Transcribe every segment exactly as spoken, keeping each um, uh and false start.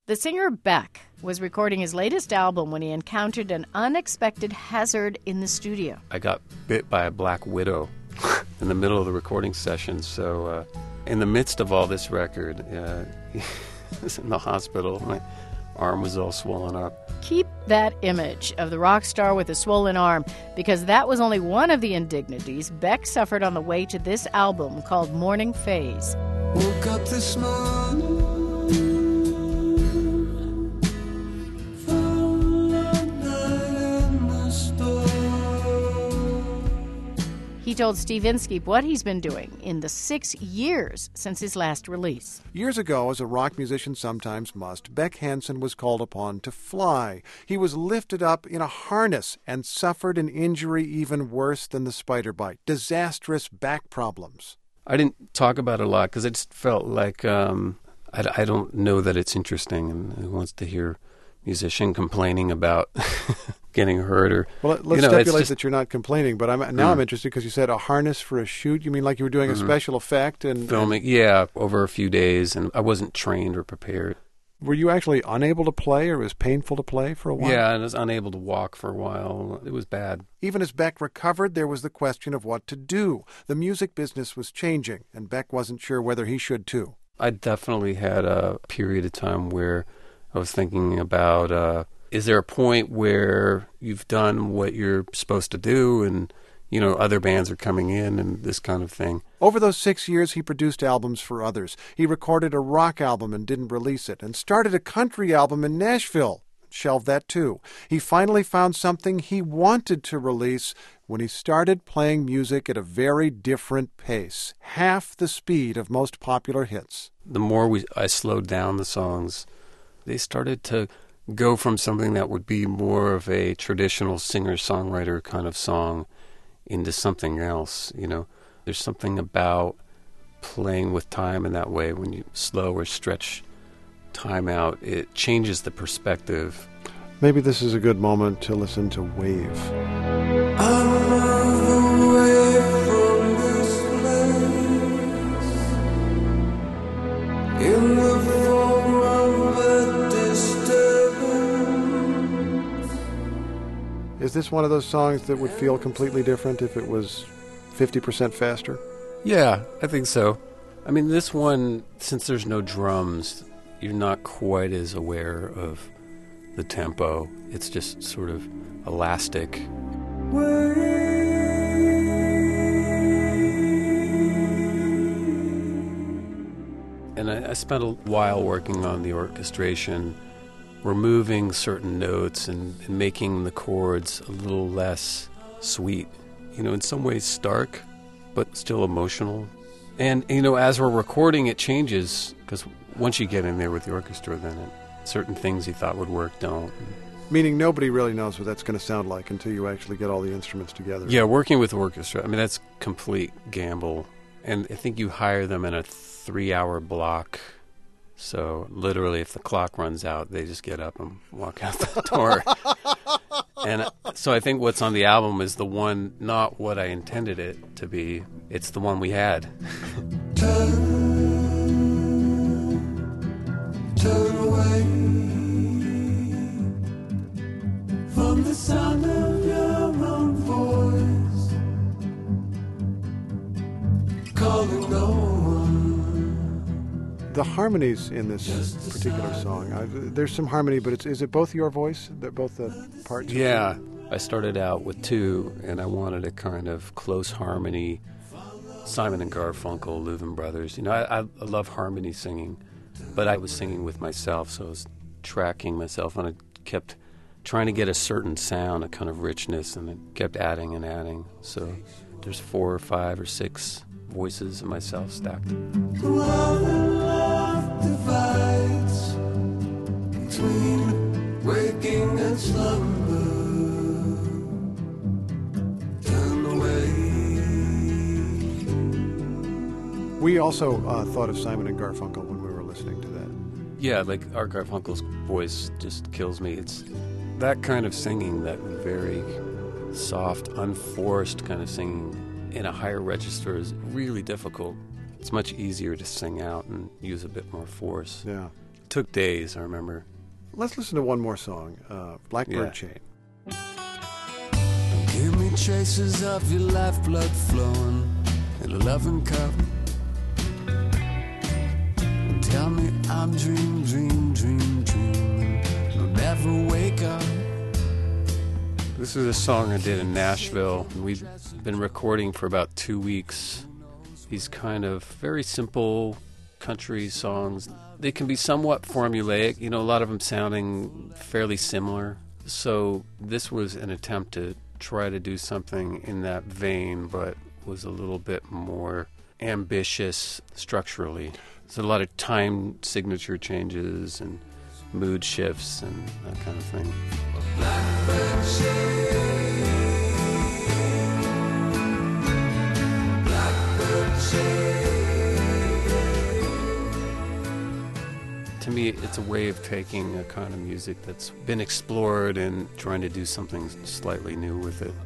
The singer Beck was recording his latest album when he encountered an unexpected hazard in the studio. I got bit by a black widow in the middle of the recording session. So uh, in the midst of all this record, uh, I was in the hospital. My arm was all swollen up. Keep that image of the rock star with a swollen arm, because that was only one of the indignities Beck suffered on the way to this album called Morning Phase. Woke up this morning, found a night in the store. He told Steve Inskeep what he's been doing in the six years since his last release. Years ago, as a rock musician sometimes must, Beck Hansen was called upon to fly. He was lifted up in a harness and suffered an injury even worse than the spider bite, disastrous back problems. I didn't talk about it a lot because it just felt like um, I, I don't know that it's interesting, and who wants to hear a musician complaining about getting hurt or well, let's you know, stipulate just, that you're not complaining. But I'm now mm. I'm interested because you said a harness for a shoot. You mean like you were doing mm-hmm. a special effect and filming? And, yeah, over a few days, and I wasn't trained or prepared. Were you actually unable to play, or it was painful to play for a while? Yeah, I was unable to walk for a while. It was bad. Even as Beck recovered, there was the question of what to do. The music business was changing, and Beck wasn't sure whether he should too. I definitely had a period of time where I was thinking about, uh, is there a point where you've done what you're supposed to do and, you know, other bands are coming in and this kind of thing. Over those six years, he produced albums for others. He recorded a rock album and didn't release it, and started a country album in Nashville. Shelved that too. He finally found something he wanted to release when he started playing music at a very different pace, half the speed of most popular hits. The more we I slowed down the songs, they started to go from something that would be more of a traditional singer-songwriter kind of song into something else, you know. There's something about playing with time in that way. When you slow or stretch time out, it changes the perspective. Maybe this is a good moment to listen to Wave. I'm away from this place, in the form of a disturbance. Is this one of those songs that would feel completely different if it was fifty percent faster? Yeah, I think so. I mean, this one, since there's no drums, you're not quite as aware of the tempo. It's just sort of elastic. And I, I spent a while working on the orchestration, removing certain notes and, and making the chords a little less sweet. You know, in some ways stark, but still emotional. And, you know, as we're recording, it changes, because once you get in there with the orchestra, then it, certain things you thought would work don't. Meaning nobody really knows what that's going to sound like until you actually get all the instruments together. Yeah, working with orchestra, I mean, that's complete gamble. And I think you hire them in a three-hour block. So literally, if the clock runs out, they just get up and walk out the door. And so I think what's on the album is the one, not what I intended it to be. It's the one we had. Turn, turn away from the sound of your own voice, calling no one. The harmonies in this particular song, I, there's some harmony, but it's, is it both your voice? They're both the parts? Yeah. I started out with two, and I wanted a kind of close harmony. Simon and Garfunkel, Louvin Brothers. You know, I, I love harmony singing, but I was singing with myself, so I was tracking myself, and I kept trying to get a certain sound, a kind of richness, and it kept adding and adding. So there's four or five or six voices of myself stacked. Love divides between waking and slumber. Turn away. We also uh, thought of Simon and Garfunkel when we were listening to that. Yeah, like Art Garfunkel's voice just kills me. It's that kind of singing, that very soft, unforced kind of singing in a higher register is really difficult. It's much easier to sing out and use a bit more force. Yeah. took days, I remember. Let's listen to one more song, uh, Blackbird Yeah. Chain. Give me traces of your lifeblood flowing in a loving cup. And tell me I'm dream, dream, dream, dreaming. I'll never wake up. This is a song I did in Nashville. We've been recording for about two weeks. These kind of very simple country songs. They can be somewhat formulaic, you know, a lot of them sounding fairly similar. So this was an attempt to try to do something in that vein, but was a little bit more ambitious structurally. There's a lot of time signature changes and mood shifts and that kind of thing. Blackbird chain, blackbird chain. To me, it's a way of taking a kind of music that's been explored and trying to do something slightly new with it.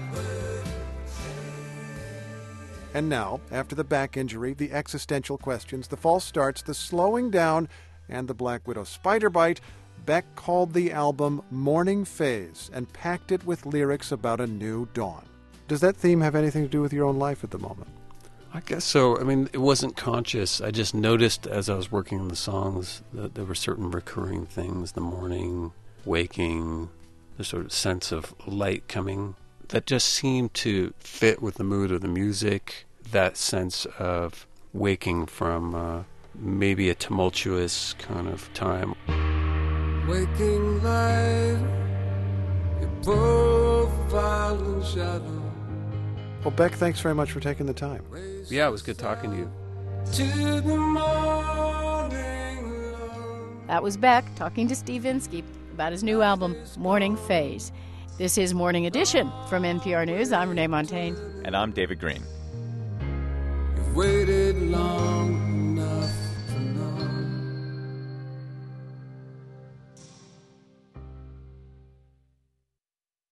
And now, after the back injury, the existential questions, the false starts, the slowing down, and the Black Widow spider bite, Beck called the album Morning Phase and packed it with lyrics about a new dawn. Does that theme have anything to do with your own life at the moment? I guess so. I mean, it wasn't conscious. I just noticed as I was working on the songs that there were certain recurring things, the morning, waking, the sort of sense of light coming, that just seemed to fit with the mood of the music, that sense of waking from uh, maybe a tumultuous kind of time. Waking light, your profile and shadow. Well, Beck, thanks very much for taking the time. Yeah, it was good talking to you. To the morning light. That was Beck talking to Steve Inskeep about his new album, Morning Phase. This is Morning Edition from N P R News. I'm Renee Montagne. And I'm David Green. You've waited long.